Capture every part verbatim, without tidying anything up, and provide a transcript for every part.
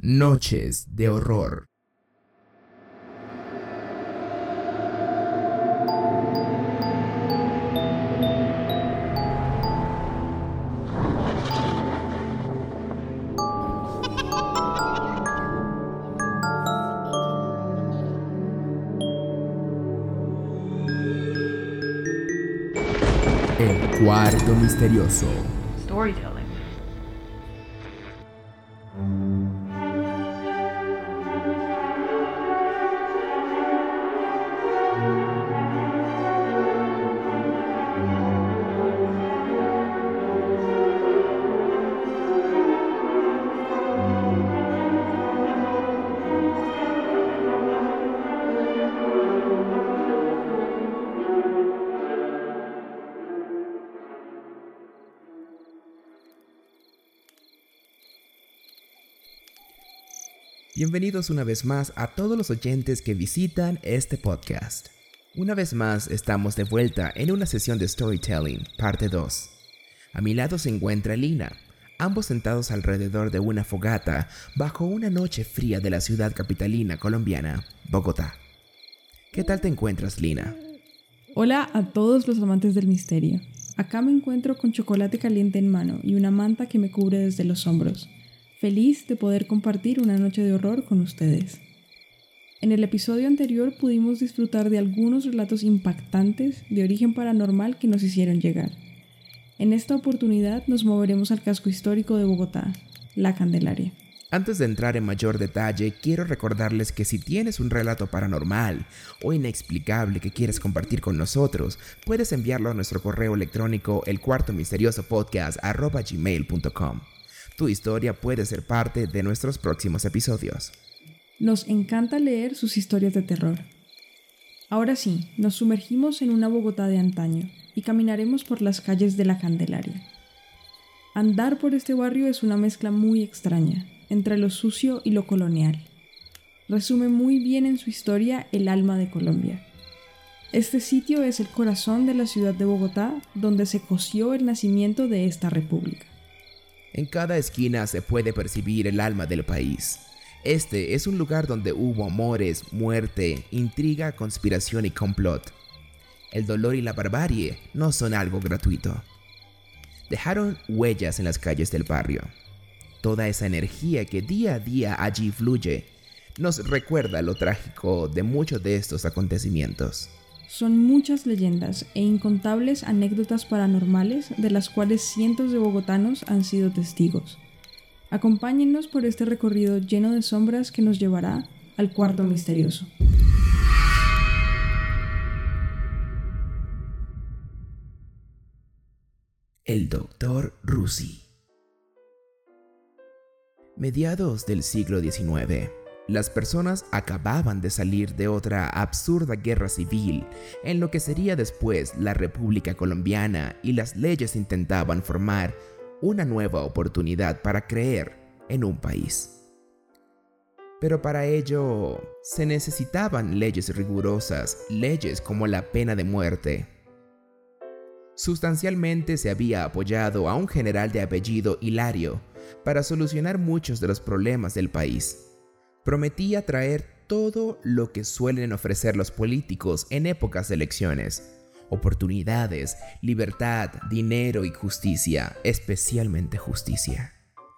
Noches de horror. El cuarto misterioso. Storytelling. Bienvenidos una vez más a todos los oyentes que visitan este podcast. Una vez más estamos de vuelta en una sesión de Storytelling, parte dos. A mi lado se encuentra Lina, ambos sentados alrededor de una fogata bajo una noche fría de la ciudad capitalina colombiana, Bogotá. ¿Qué tal te encuentras, Lina? Hola a todos los amantes del misterio. Acá me encuentro con chocolate caliente en mano y una manta que me cubre desde los hombros. Feliz de poder compartir una noche de horror con ustedes. En el episodio anterior pudimos disfrutar de algunos relatos impactantes de origen paranormal que nos hicieron llegar. En esta oportunidad nos moveremos al casco histórico de Bogotá, La Candelaria. Antes de entrar en mayor detalle, quiero recordarles que si tienes un relato paranormal o inexplicable que quieres compartir con nosotros, puedes enviarlo a nuestro correo electrónico el cuarto misterioso podcast arroba gmail punto com. Tu historia puede ser parte de nuestros próximos episodios. Nos encanta leer sus historias de terror. Ahora sí, nos sumergimos en una Bogotá de antaño y caminaremos por las calles de La Candelaria. Andar por este barrio es una mezcla muy extraña entre lo sucio y lo colonial. Resume muy bien en su historia el alma de Colombia. Este sitio es el corazón de la ciudad de Bogotá, donde se coció el nacimiento de esta república. En cada esquina se puede percibir el alma del país. Este es un lugar donde hubo amores, muerte, intriga, conspiración y complot. El dolor y la barbarie no son algo gratuito. Dejaron huellas en las calles del barrio. Toda esa energía que día a día allí fluye nos recuerda lo trágico de muchos de estos acontecimientos. Son muchas leyendas e incontables anécdotas paranormales de las cuales cientos de bogotanos han sido testigos. Acompáñennos por este recorrido lleno de sombras que nos llevará al cuarto misterioso. El doctor Rusi. Mediados del siglo diecinueve. Las personas acababan de salir de otra absurda guerra civil en lo que sería después la República Colombiana, y las leyes intentaban formar una nueva oportunidad para creer en un país. Pero para ello se necesitaban leyes rigurosas, leyes como la pena de muerte. Sustancialmente se había apoyado a un general de apellido Hilario para solucionar muchos de los problemas del país. Prometía traer todo lo que suelen ofrecer los políticos en épocas de elecciones: oportunidades, libertad, dinero y justicia, especialmente justicia.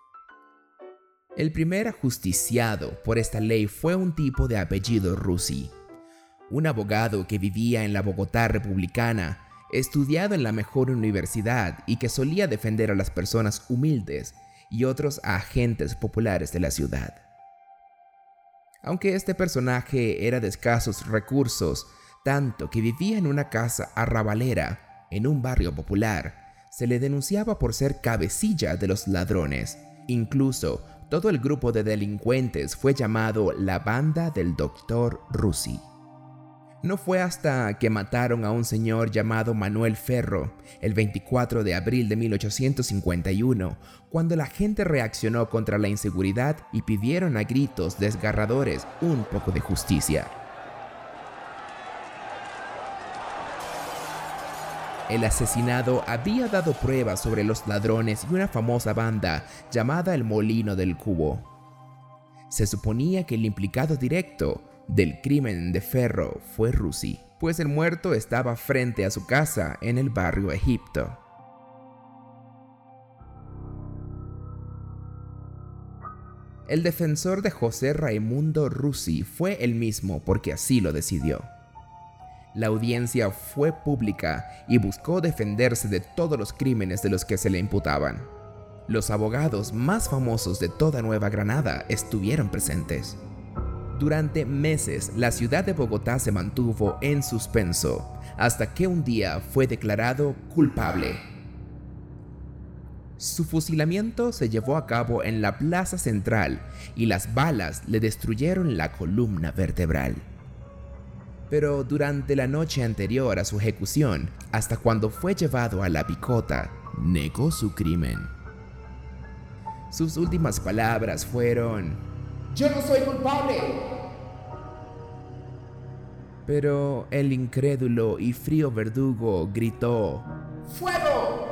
El primer ajusticiado por esta ley fue un tipo de apellido Rusi, un abogado que vivía en la Bogotá republicana, estudiado en la mejor universidad y que solía defender a las personas humildes y otros agentes populares de la ciudad. Aunque este personaje era de escasos recursos, tanto que vivía en una casa arrabalera en un barrio popular, se le denunciaba por ser cabecilla de los ladrones. Incluso todo el grupo de delincuentes fue llamado la banda del doctor Rusi. No fue hasta que mataron a un señor llamado Manuel Ferro el veinticuatro de abril de mil ochocientos cincuenta y uno cuando la gente reaccionó contra la inseguridad y pidieron a gritos desgarradores un poco de justicia. El asesinado había dado pruebas sobre los ladrones y una famosa banda llamada el Molino del Cubo. Se suponía que el implicado directo del crimen de Ferro fue Rusi, pues el muerto estaba frente a su casa en el barrio Egipto. El defensor de José Raimundo Rusi fue el mismo porque así lo decidió. La audiencia fue pública y buscó defenderse de todos los crímenes de los que se le imputaban. Los abogados más famosos de toda Nueva Granada estuvieron presentes. Durante meses, la ciudad de Bogotá se mantuvo en suspenso, hasta que un día fue declarado culpable. Su fusilamiento se llevó a cabo en la plaza central y las balas le destruyeron la columna vertebral. Pero durante la noche anterior a su ejecución, hasta cuando fue llevado a la picota, negó su crimen. Sus últimas palabras fueron: ¡Yo no soy culpable! Pero el incrédulo y frío verdugo gritó: ¡Fuego!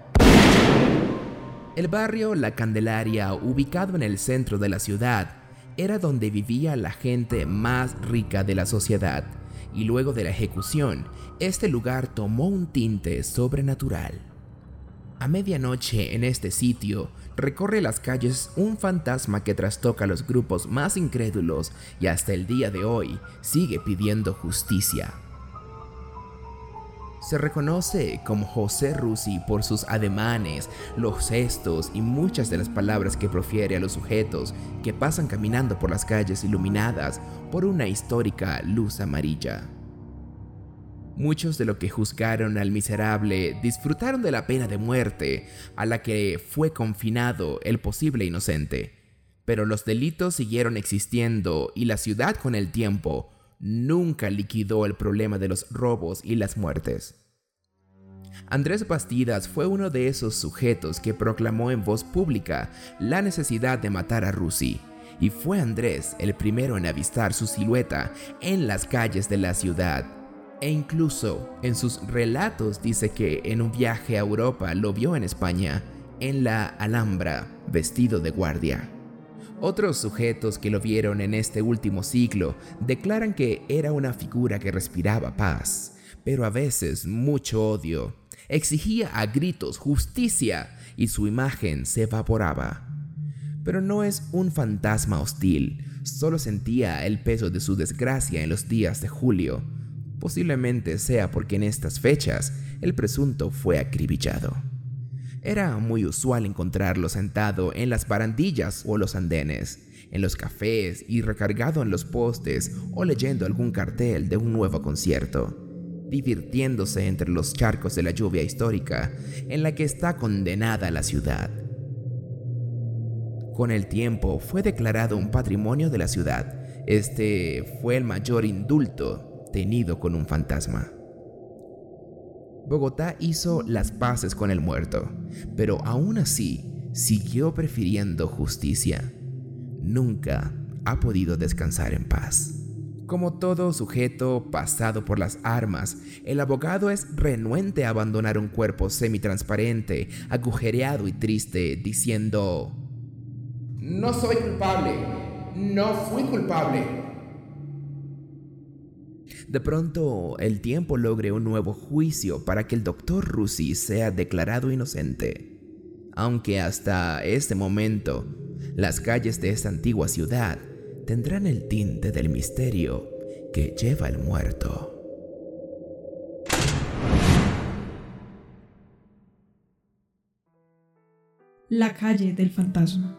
El barrio La Candelaria, ubicado en el centro de la ciudad, era donde vivía la gente más rica de la sociedad, y luego de la ejecución, este lugar tomó un tinte sobrenatural. A medianoche en este sitio, recorre las calles un fantasma que trastoca a los grupos más incrédulos y hasta el día de hoy sigue pidiendo justicia. Se reconoce como José Rusi por sus ademanes, los gestos y muchas de las palabras que profiere a los sujetos que pasan caminando por las calles iluminadas por una histórica luz amarilla. Muchos de los que juzgaron al miserable disfrutaron de la pena de muerte a la que fue confinado el posible inocente, pero los delitos siguieron existiendo y la ciudad con el tiempo nunca liquidó el problema de los robos y las muertes. Andrés Bastidas fue uno de esos sujetos que proclamó en voz pública la necesidad de matar a Rusi, y fue Andrés el primero en avistar su silueta en las calles de la ciudad, e incluso en sus relatos dice que en un viaje a Europa lo vio en España, en la Alhambra, vestido de guardia. Otros sujetos que lo vieron en este último siglo declaran que era una figura que respiraba paz, pero a veces mucho odio. Exigía a gritos justicia y su imagen se evaporaba. Pero no es un fantasma hostil, solo sentía el peso de su desgracia en los días de julio. Posiblemente sea porque en estas fechas el presunto fue acribillado. Era muy usual encontrarlo sentado en las barandillas o los andenes, en los cafés y recargado en los postes o leyendo algún cartel de un nuevo concierto, divirtiéndose entre los charcos de la lluvia histórica en la que está condenada la ciudad. Con el tiempo fue declarado un patrimonio de la ciudad. Este fue el mayor indulto tenido con un fantasma. Bogotá hizo las paces con el muerto, pero aún así siguió prefiriendo justicia. Nunca ha podido descansar en paz. Como todo sujeto pasado por las armas, el abogado es renuente a abandonar un cuerpo semitransparente, agujereado y triste, diciendo: No soy culpable, no fui culpable. De pronto, el tiempo logre un nuevo juicio para que el doctor Rusi sea declarado inocente. Aunque hasta este momento, las calles de esta antigua ciudad tendrán el tinte del misterio que lleva el muerto. La calle del fantasma.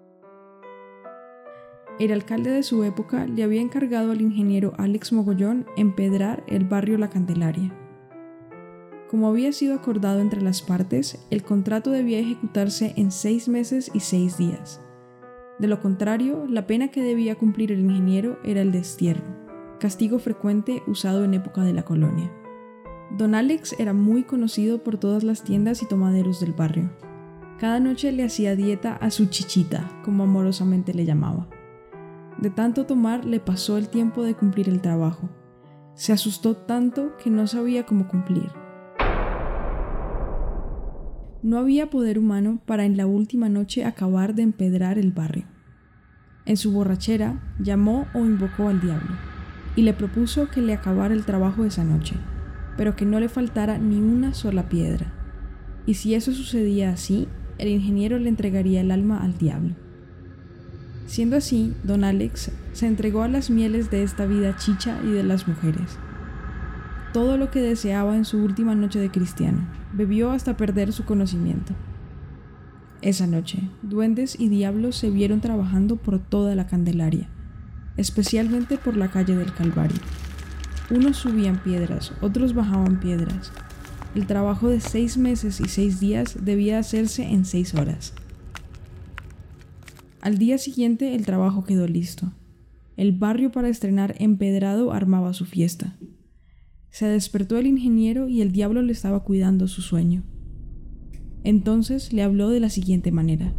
El alcalde de su época le había encargado al ingeniero Alex Mogollón empedrar el barrio La Candelaria. Como había sido acordado entre las partes, el contrato debía ejecutarse en seis meses y seis días. De lo contrario, la pena que debía cumplir el ingeniero era el destierro, castigo frecuente usado en época de la colonia. Don Alex era muy conocido por todas las tiendas y tomaderos del barrio. Cada noche le hacía dieta a su chichita, como amorosamente le llamaba. De tanto tomar le pasó el tiempo de cumplir el trabajo. Se asustó tanto que no sabía cómo cumplir. No había poder humano para en la última noche acabar de empedrar el barrio. En su borrachera, llamó o invocó al diablo y le propuso que le acabara el trabajo esa noche, pero que no le faltara ni una sola piedra. Y si eso sucedía así, el ingeniero le entregaría el alma al diablo. Siendo así, don Alex se entregó a las mieles de esta vida chicha y de las mujeres. Todo lo que deseaba en su última noche de cristiano, bebió hasta perder su conocimiento. Esa noche, duendes y diablos se vieron trabajando por toda la Candelaria, especialmente por la calle del Calvario. Unos subían piedras, otros bajaban piedras. El trabajo de seis meses y seis días debía hacerse en seis horas. Al día siguiente el trabajo quedó listo. El barrio para estrenar empedrado armaba su fiesta. Se despertó el ingeniero y el diablo le estaba cuidando su sueño. Entonces le habló de la siguiente manera: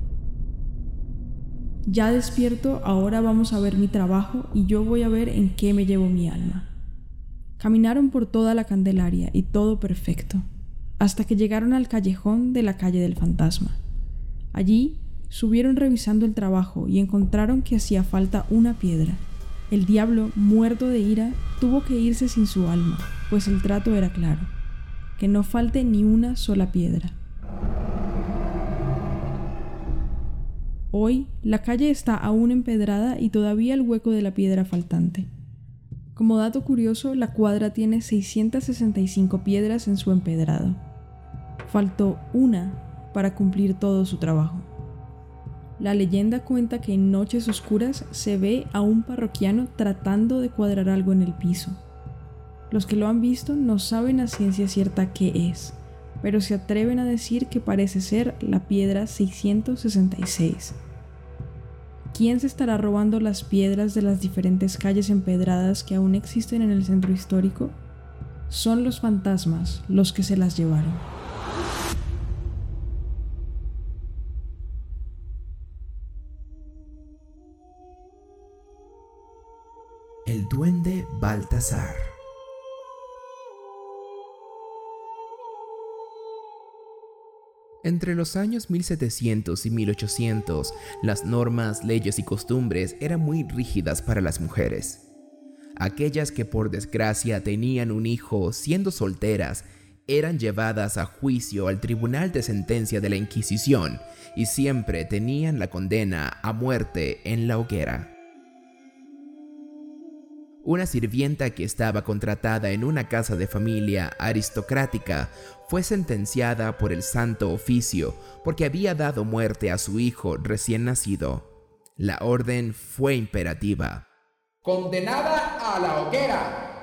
ya despierto, ahora vamos a ver mi trabajo y yo voy a ver en qué me llevo mi alma. Caminaron por toda la Candelaria y todo perfecto, hasta que llegaron al callejón de la calle del Fantasma. Allí subieron revisando el trabajo y encontraron que hacía falta una piedra. El diablo, muerto de ira, tuvo que irse sin su alma, pues el trato era claro: que no falte ni una sola piedra. Hoy, la calle está aún empedrada y todavía el hueco de la piedra faltante. Como dato curioso, la cuadra tiene seiscientas sesenta y cinco piedras en su empedrado. Faltó una para cumplir todo su trabajo. La leyenda cuenta que en noches oscuras se ve a un parroquiano tratando de cuadrar algo en el piso. Los que lo han visto no saben a ciencia cierta qué es, pero se atreven a decir que parece ser la piedra seiscientos sesenta y seis. ¿Quién se estará robando las piedras de las diferentes calles empedradas que aún existen en el centro histórico? Son los fantasmas los que se las llevaron. El duende Baltasar. Entre los años mil setecientos y mil ochocientos, las normas, leyes y costumbres eran muy rígidas para las mujeres. Aquellas que por desgracia tenían un hijo siendo solteras eran llevadas a juicio al Tribunal de Sentencia de la Inquisición y siempre tenían la condena a muerte en la hoguera. Una sirvienta que estaba contratada en una casa de familia aristocrática fue sentenciada por el Santo Oficio porque había dado muerte a su hijo recién nacido. La orden fue imperativa: ¡condenada a la hoguera!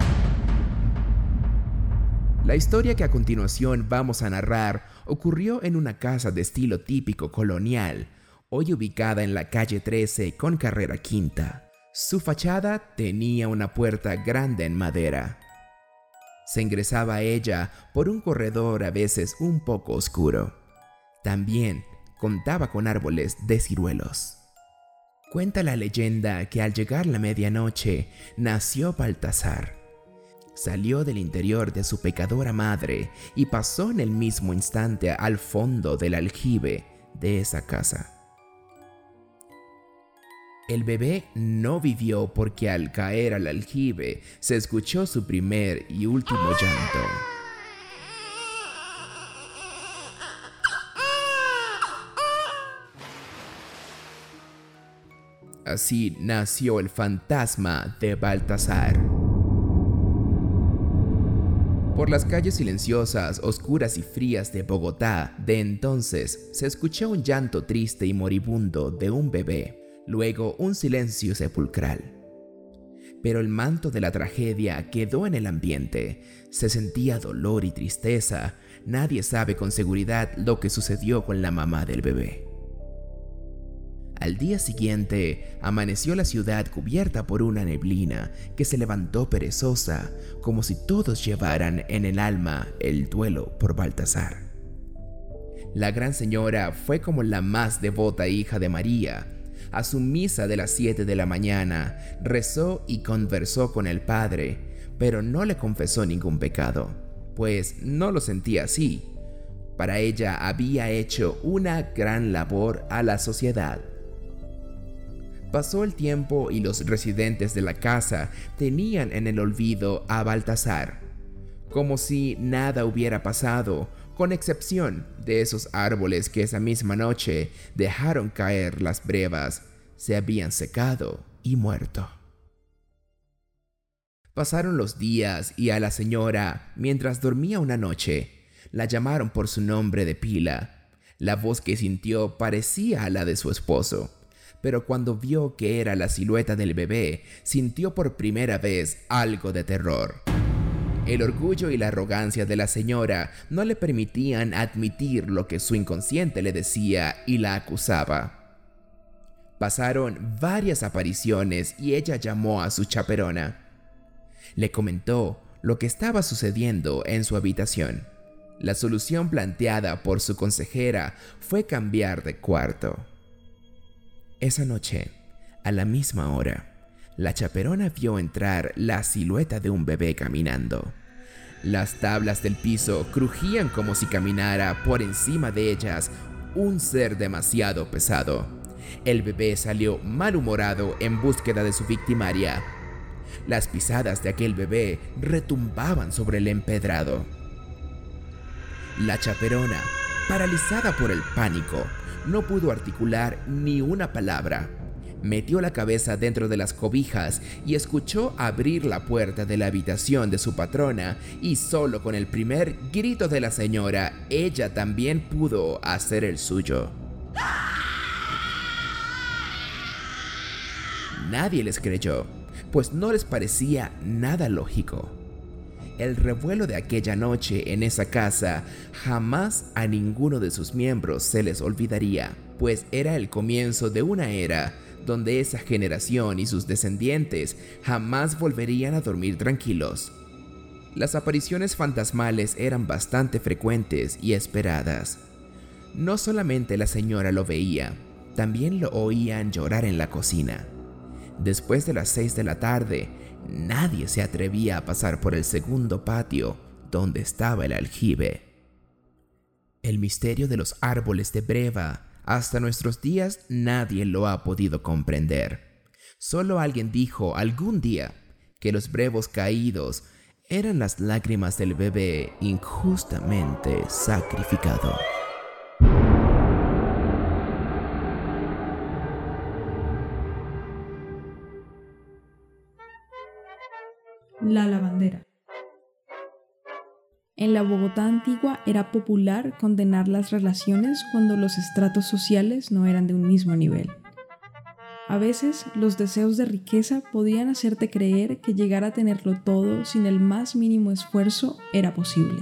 La historia que a continuación vamos a narrar ocurrió en una casa de estilo típico colonial, hoy ubicada en la calle trece con carrera quinta. Su fachada tenía una puerta grande en madera. Se ingresaba a ella por un corredor a veces un poco oscuro. También contaba con árboles de ciruelos. Cuenta la leyenda que al llegar la medianoche nació Baltasar. Salió del interior de su pecadora madre y pasó en el mismo instante al fondo del aljibe de esa casa. El bebé no vivió porque al caer al aljibe se escuchó su primer y último llanto. Así nació el fantasma de Baltasar. Por las calles silenciosas, oscuras y frías de Bogotá de entonces se escuchó un llanto triste y moribundo de un bebé. Luego un silencio sepulcral. Pero el manto de la tragedia quedó en el ambiente. Se sentía dolor y tristeza. Nadie sabe con seguridad lo que sucedió con la mamá del bebé. Al día siguiente, amaneció la ciudad cubierta por una neblina que se levantó perezosa, como si todos llevaran en el alma el duelo por Baltasar. La gran señora fue como la más devota hija de María. A su misa de las siete de la mañana, rezó y conversó con el Padre, pero no le confesó ningún pecado, pues no lo sentía así. Para ella había hecho una gran labor a la sociedad. Pasó el tiempo y los residentes de la casa tenían en el olvido a Baltasar, como si nada hubiera pasado, con excepción de esos árboles que esa misma noche dejaron caer las brevas, se habían secado y muerto. Pasaron los días y a la señora, mientras dormía una noche, la llamaron por su nombre de pila. La voz que sintió parecía a la de su esposo, pero cuando vio que era la silueta del bebé, sintió por primera vez algo de terror. El orgullo y la arrogancia de la señora no le permitían admitir lo que su inconsciente le decía y la acusaba. Pasaron varias apariciones y ella llamó a su chaperona. Le comentó lo que estaba sucediendo en su habitación. La solución planteada por su consejera fue cambiar de cuarto. Esa noche, a la misma hora, la chaperona vio entrar la silueta de un bebé caminando. Las tablas del piso crujían como si caminara por encima de ellas un ser demasiado pesado. El bebé salió malhumorado en búsqueda de su victimaria. Las pisadas de aquel bebé retumbaban sobre el empedrado. La chaperona, paralizada por el pánico, no pudo articular ni una palabra. Metió la cabeza dentro de las cobijas y escuchó abrir la puerta de la habitación de su patrona, y solo con el primer grito de la señora, ella también pudo hacer el suyo. Nadie les creyó, pues no les parecía nada lógico. El revuelo de aquella noche en esa casa jamás a ninguno de sus miembros se les olvidaría, pues era el comienzo de una era donde esa generación y sus descendientes jamás volverían a dormir tranquilos. Las apariciones fantasmales eran bastante frecuentes y esperadas. No solamente la señora lo veía, también lo oían llorar en la cocina. Después de las seis de la tarde, nadie se atrevía a pasar por el segundo patio donde estaba el aljibe. El misterio de los árboles de breva, hasta nuestros días nadie lo ha podido comprender. Solo alguien dijo algún día que los brevos caídos eran las lágrimas del bebé injustamente sacrificado. La lavandera. En la Bogotá antigua era popular condenar las relaciones cuando los estratos sociales no eran de un mismo nivel. A veces, los deseos de riqueza podían hacerte creer que llegar a tenerlo todo sin el más mínimo esfuerzo era posible.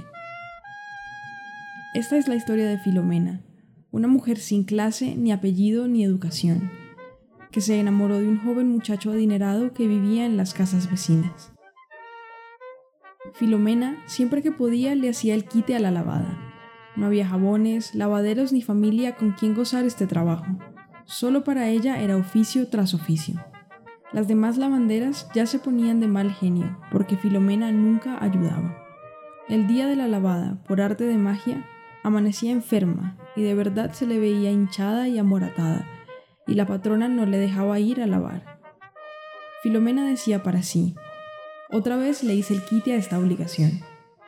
Esta es la historia de Filomena, una mujer sin clase, ni apellido, ni educación, que se enamoró de un joven muchacho adinerado que vivía en las casas vecinas. Filomena, siempre que podía, le hacía el quite a la lavada. No había jabones, lavaderos ni familia con quien gozar este trabajo. Solo para ella era oficio tras oficio. Las demás lavanderas ya se ponían de mal genio, porque Filomena nunca ayudaba. El día de la lavada, por arte de magia, amanecía enferma y de verdad se le veía hinchada y amoratada, y la patrona no le dejaba ir a lavar. Filomena decía para sí: otra vez le hice el quite a esta obligación.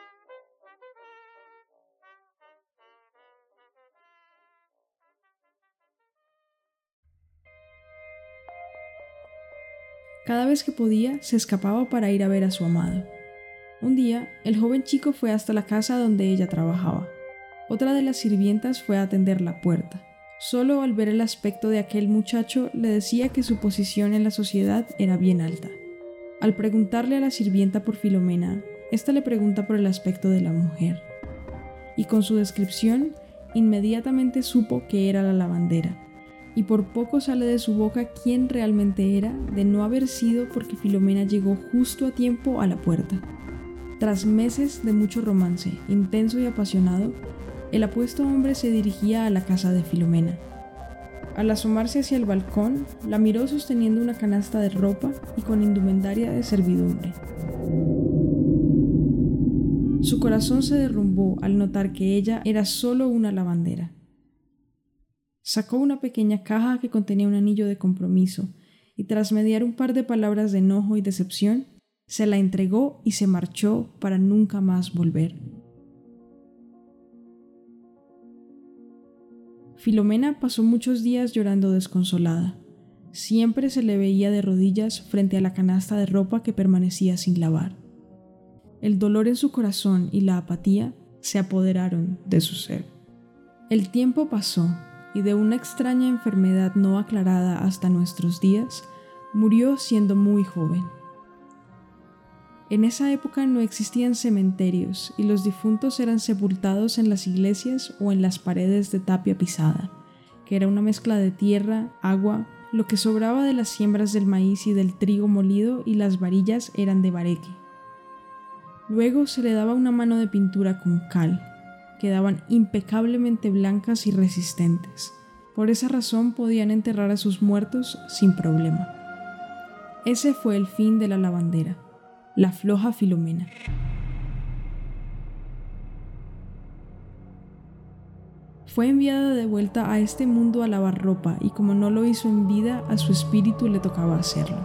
Cada vez que podía, se escapaba para ir a ver a su amado. Un día, el joven chico fue hasta la casa donde ella trabajaba. Otra de las sirvientas fue a atender la puerta. Solo al ver el aspecto de aquel muchacho le decía que su posición en la sociedad era bien alta. Al preguntarle a la sirvienta por Filomena, ésta le pregunta por el aspecto de la mujer. Y con su descripción, inmediatamente supo que era la lavandera. Y por poco sale de su boca quién realmente era, de no haber sido porque Filomena llegó justo a tiempo a la puerta. Tras meses de mucho romance, intenso y apasionado, el apuesto hombre se dirigía a la casa de Filomena. Al asomarse hacia el balcón, la miró sosteniendo una canasta de ropa y con indumentaria de servidumbre. Su corazón se derrumbó al notar que ella era solo una lavandera. Sacó una pequeña caja que contenía un anillo de compromiso y tras mediar un par de palabras de enojo y decepción, se la entregó y se marchó para nunca más volver. Filomena pasó muchos días llorando desconsolada. Siempre se le veía de rodillas frente a la canasta de ropa que permanecía sin lavar. El dolor en su corazón y la apatía se apoderaron de su ser. El tiempo pasó y de una extraña enfermedad no aclarada hasta nuestros días, murió siendo muy joven. En esa época no existían cementerios y los difuntos eran sepultados en las iglesias o en las paredes de tapia pisada, que era una mezcla de tierra, agua, lo que sobraba de las siembras del maíz y del trigo molido, y las varillas eran de bareque. Luego se le daba una mano de pintura con cal. Quedaban impecablemente blancas y resistentes. Por esa razón podían enterrar a sus muertos sin problema. Ese fue el fin de la lavandera, la floja Filomena. Fue enviada de vuelta a este mundo a lavar ropa, y como no lo hizo en vida, a su espíritu le tocaba hacerlo.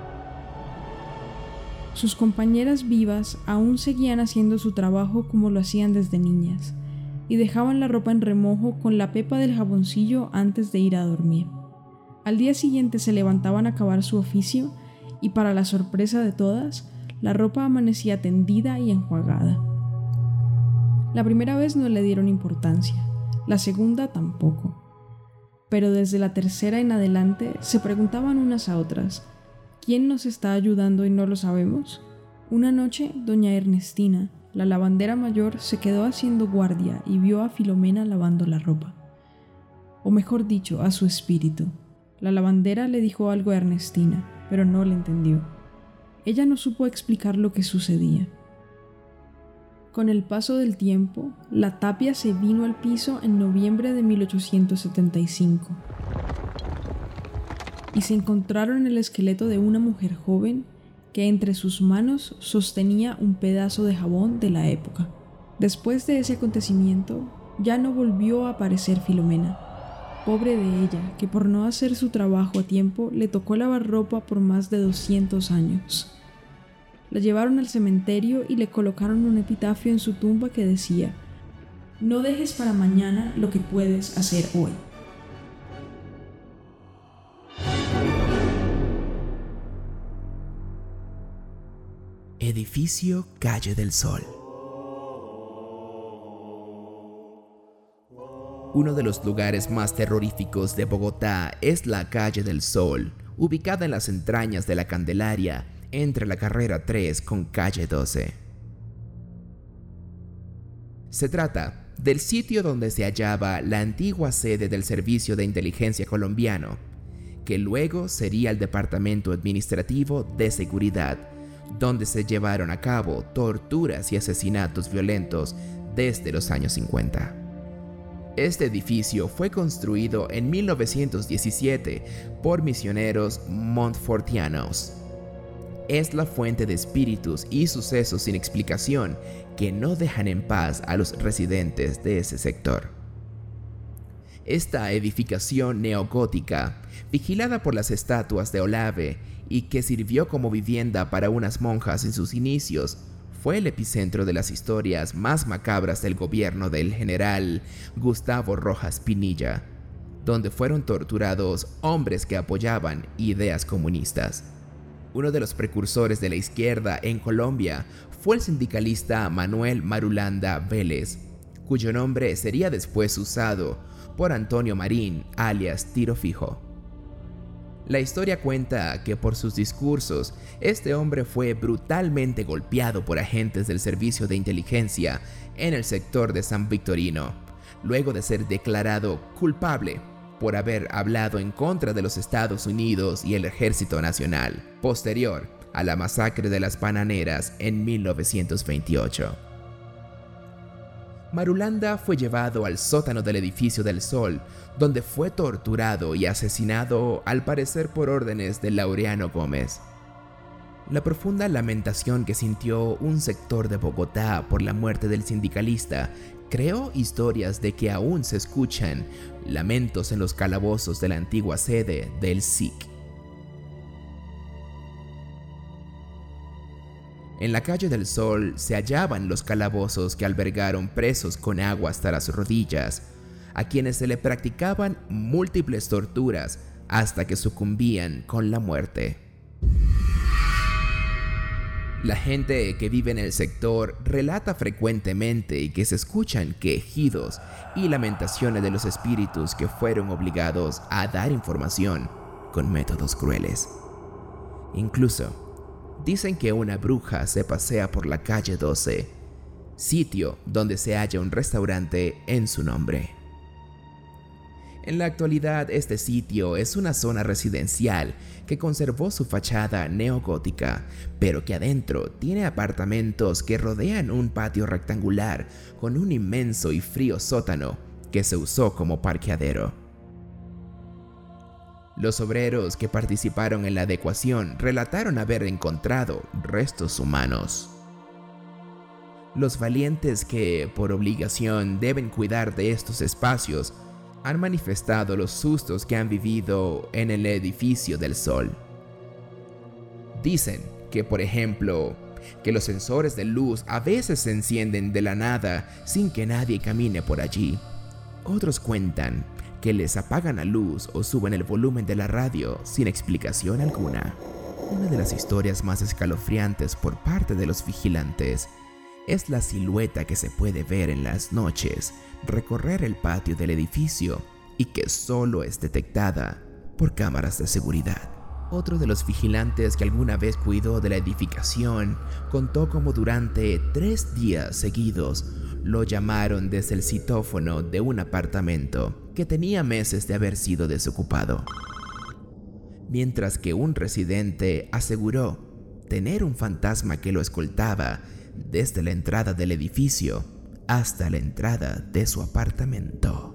Sus compañeras vivas aún seguían haciendo su trabajo como lo hacían desde niñas, y dejaban la ropa en remojo con la pepa del jaboncillo antes de ir a dormir. Al día siguiente se levantaban a acabar su oficio, y para la sorpresa de todas, la ropa amanecía tendida y enjuagada. La primera vez no le dieron importancia, la segunda tampoco. Pero desde la tercera en adelante se preguntaban unas a otras: ¿quién nos está ayudando y no lo sabemos? Una noche, doña Ernestina, la lavandera mayor, se quedó haciendo guardia y vio a Filomena lavando la ropa. O mejor dicho, a su espíritu. La lavandera le dijo algo a Ernestina, pero no le entendió. Ella no supo explicar lo que sucedía. Con el paso del tiempo, la tapia se vino al piso en noviembre de mil ochocientos setenta y cinco. Y se encontraron el esqueleto de una mujer joven que entre sus manos sostenía un pedazo de jabón de la época. Después de ese acontecimiento, ya no volvió a aparecer Filomena. Pobre de ella, que por no hacer su trabajo a tiempo le tocó lavar ropa por más de doscientos años. La llevaron al cementerio y le colocaron un epitafio en su tumba que decía: «No dejes para mañana lo que puedes hacer hoy». Edificio Calle del Sol. Uno de los lugares más terroríficos de Bogotá es la Calle del Sol, ubicada en las entrañas de la Candelaria, entre la carrera tres con calle doce. Se trata del sitio donde se hallaba la antigua sede del Servicio de Inteligencia colombiano, que luego sería el Departamento Administrativo de Seguridad, donde se llevaron a cabo torturas y asesinatos violentos desde los años cincuenta. Este edificio fue construido en mil novecientos diecisiete por misioneros montfortianos. Es la fuente de espíritus y sucesos sin explicación que no dejan en paz a los residentes de ese sector. Esta edificación neogótica, vigilada por las estatuas de Olave y que sirvió como vivienda para unas monjas en sus inicios, fue el epicentro de las historias más macabras del gobierno del general Gustavo Rojas Pinilla, donde fueron torturados hombres que apoyaban ideas comunistas. Uno de los precursores de la izquierda en Colombia fue el sindicalista Manuel Marulanda Vélez, cuyo nombre sería después usado por Antonio Marín, alias Tiro Fijo. La historia cuenta que por sus discursos, este hombre fue brutalmente golpeado por agentes del Servicio de Inteligencia en el sector de San Victorino, luego de ser declarado culpable por haber hablado en contra de los Estados Unidos y el Ejército Nacional, posterior a la masacre de las Bananeras en mil novecientos veintiocho. Marulanda fue llevado al sótano del Edificio del Sol, donde fue torturado y asesinado, al parecer por órdenes de Laureano Gómez. La profunda lamentación que sintió un sector de Bogotá por la muerte del sindicalista creó historias de que aún se escuchan lamentos en los calabozos de la antigua sede del S I C. En la calle del Sol se hallaban los calabozos que albergaron presos con agua hasta las rodillas, a quienes se le practicaban múltiples torturas hasta que sucumbían con la muerte. La gente que vive en el sector relata frecuentemente que se escuchan quejidos y lamentaciones de los espíritus que fueron obligados a dar información con métodos crueles. Incluso, dicen que una bruja se pasea por la calle doce, sitio donde se halla un restaurante en su nombre. En la actualidad, este sitio es una zona residencial que conservó su fachada neogótica, pero que adentro tiene apartamentos que rodean un patio rectangular con un inmenso y frío sótano que se usó como parqueadero. Los obreros que participaron en la adecuación relataron haber encontrado restos humanos. Los valientes que, por obligación, deben cuidar de estos espacios han manifestado los sustos que han vivido en el edificio del Sol. Dicen que, por ejemplo, que los sensores de luz a veces se encienden de la nada sin que nadie camine por allí. Otros cuentan que les apagan la luz o suben el volumen de la radio sin explicación alguna. Una de las historias más escalofriantes por parte de los vigilantes es la silueta que se puede ver en las noches recorrer el patio del edificio y que solo es detectada por cámaras de seguridad. Otro de los vigilantes que alguna vez cuidó de la edificación contó cómo durante tres días seguidos lo llamaron desde el citófono de un apartamento que tenía meses de haber sido desocupado. Mientras que un residente aseguró tener un fantasma que lo escoltaba desde la entrada del edificio hasta la entrada de su apartamento.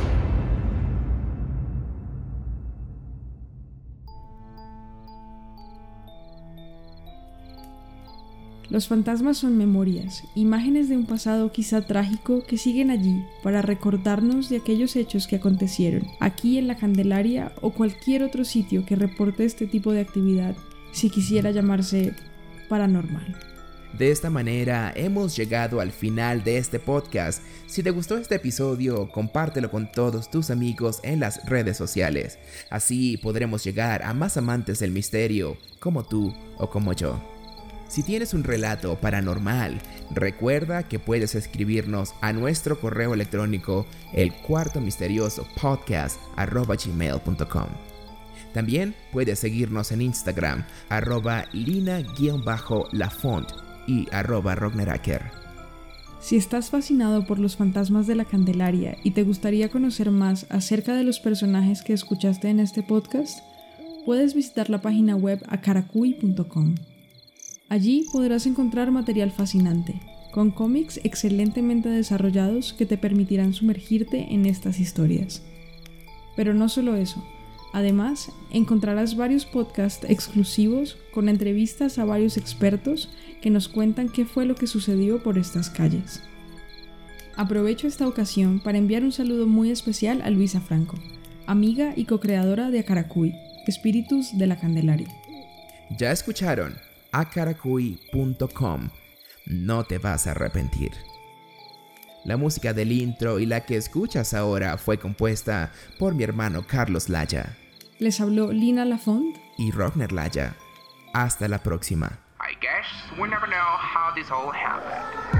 Los fantasmas son memorias, imágenes de un pasado quizá trágico que siguen allí para recordarnos de aquellos hechos que acontecieron aquí en la Candelaria o cualquier otro sitio que reporte este tipo de actividad, si quisiera llamarse paranormal. De esta manera hemos llegado al final de este podcast. Si te gustó este episodio, compártelo con todos tus amigos en las redes sociales. Así podremos llegar a más amantes del misterio, como tú o como yo. Si tienes un relato paranormal, recuerda que puedes escribirnos a nuestro correo electrónico el cuarto misterioso podcast arroba gmail punto com. También puedes seguirnos en Instagram arroba lina-lafont y arroba rogneracker. Si estás fascinado por los fantasmas de la Candelaria y te gustaría conocer más acerca de los personajes que escuchaste en este podcast, puedes visitar la página web acaracuy punto com. Allí podrás encontrar material fascinante, con cómics excelentemente desarrollados que te permitirán sumergirte en estas historias. Pero no solo eso. Además, encontrarás varios podcasts exclusivos con entrevistas a varios expertos que nos cuentan qué fue lo que sucedió por estas calles. Aprovecho esta ocasión para enviar un saludo muy especial a Luisa Franco, amiga y co-creadora de Acaracuy, Espíritus de la Candelaria. Ya escucharon, acaracuy punto com. No te vas a arrepentir. La música del intro y la que escuchas ahora fue compuesta por mi hermano Carlos Laya. Les habló Lina Lafont y Rogner Laya. Hasta la próxima. I guess we never know how this all happened.